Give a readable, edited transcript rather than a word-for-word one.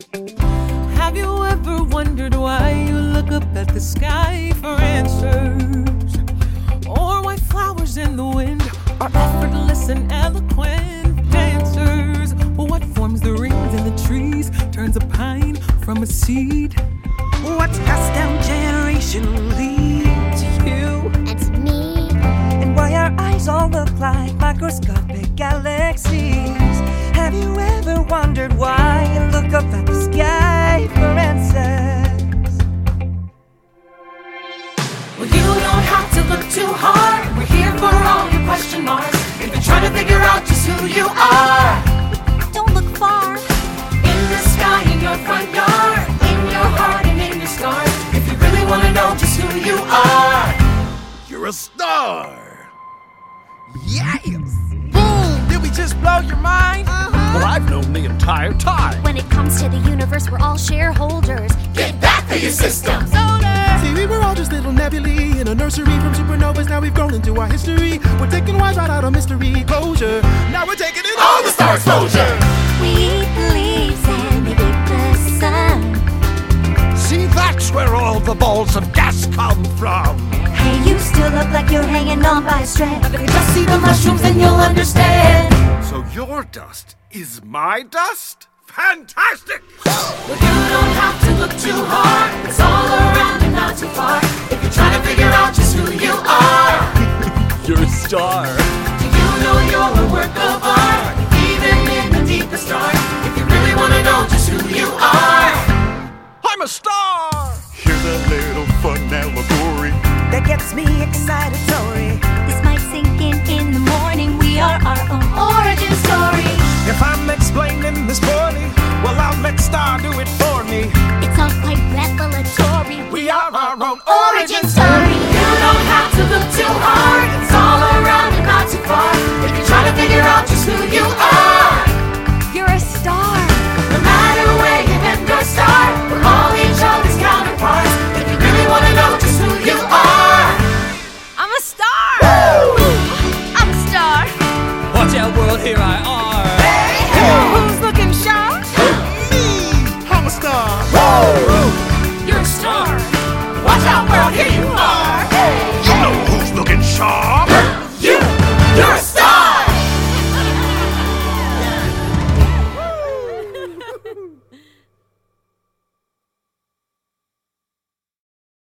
Have you ever wondered why you look up at the sky for answers? Or why flowers in the wind are effortless and eloquent dancers? Or what forms the rings in the trees, turns a pine from a seed? What's passed down generationally to you and to me? And why our eyes all look like microscopic galaxies? Have you ever wondered why you look up at the sky for answers? Well, you don't have to look too hard. We're here for all your question marks. If you're trying to figure out just who you are, Don't look far. in the sky, in your front yard, in your heart and in your scars. If you really want to know just who you are, You're a star! Yes! Boom! Did we just blow your mind? Well, I've known the entire time. When it comes to the universe, we're all shareholders. get back to your system. See, we were all just little nebulae in a nursery from supernovas. Now we've grown into our history. We're taking wise right out of mystery closure. Now we're taking it all the star exposure. We eat the leaves and they eat the sun. See, that's where all the balls of gas come from. Hey, you still look like you're hanging on by a thread. If you just see the mushrooms, then you'll understand. So your dust is my dust? Fantastic! Well, you don't have to look too hard. It's all around and not too far. If you're trying to figure out just who you are, You're a star. do you know you're a work of art? Even in the deepest dark. If you really want to know just who you are, I'm a star! Here's a little fun allegory. That gets me excitatory.